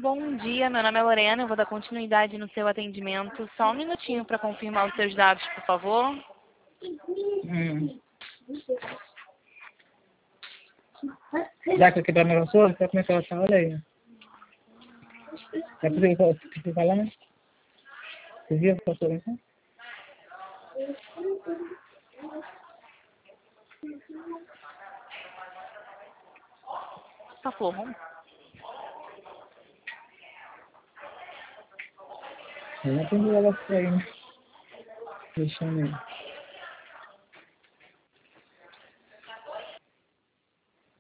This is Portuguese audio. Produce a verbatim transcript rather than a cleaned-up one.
Bom dia, meu nome é Lorena, eu vou dar continuidade no seu atendimento. Só um minutinho para confirmar os seus dados, por favor. Hum. Já que aqui tá na sua, você começou a achar, olha aí. É possível que você falar, né? Você viu a sua então? Por favor. Eu não atendi ela por aí, né? Deixando aí.